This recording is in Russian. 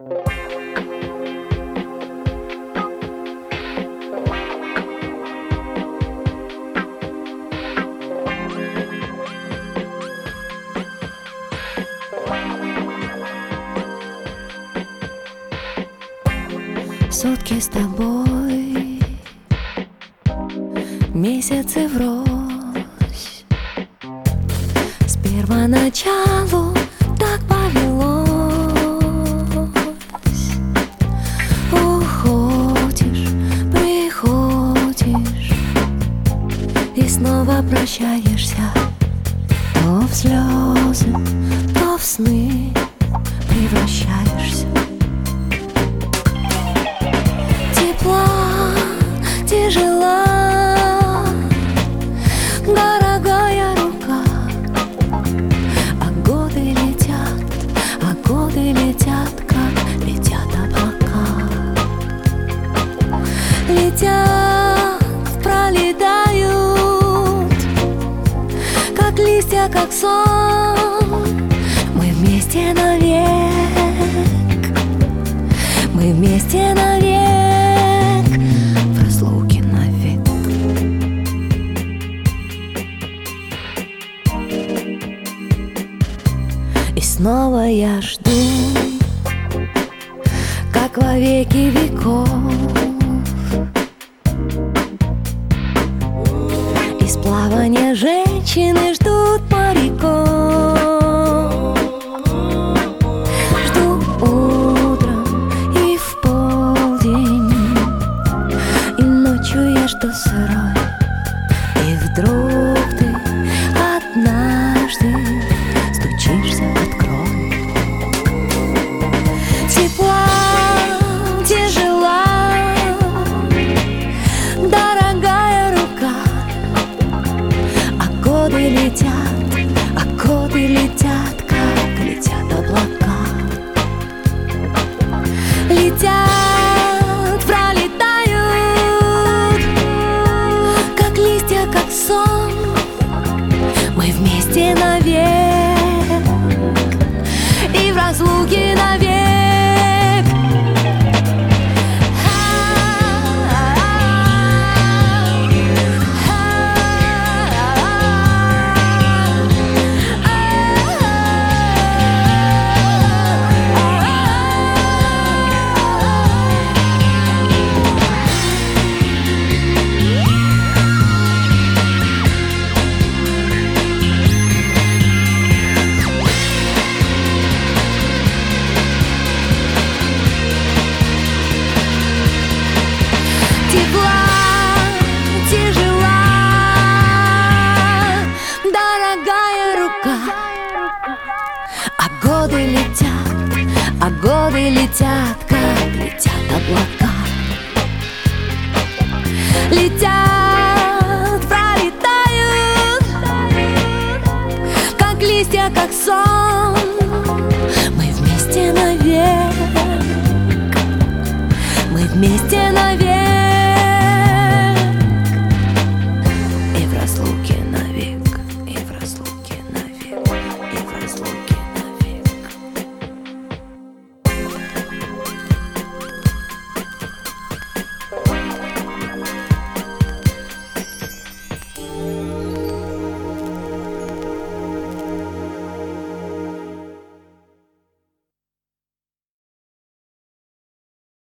Сутки с тобой, месяцы врозь. С первоначалу так повелось. Уходишь, приходишь и снова прощаешься. То в слезы, то в сны превращаешься. Тяжела, дорогая рука, а годы летят, как летят облака. Летят, пролетают, как листья, как сон. Мы вместе навек, мы вместе навек. И снова я жду, как во веки веков. Из плавания женщины ждут моряков. Жду утром и в полдень, и ночью я жду сырой. И вдруг ты однажды стучишься, открой. Тепла, тяжела, дорогая рука, а годы летят, как летят облака. Летят, пролетают, как листья, как сон. Мы вместе навек и в разлуке навек. Тепла, тяжела, дорогая рука, а годы летят, как летят облака. Летят, пролетают, как листья, как сон.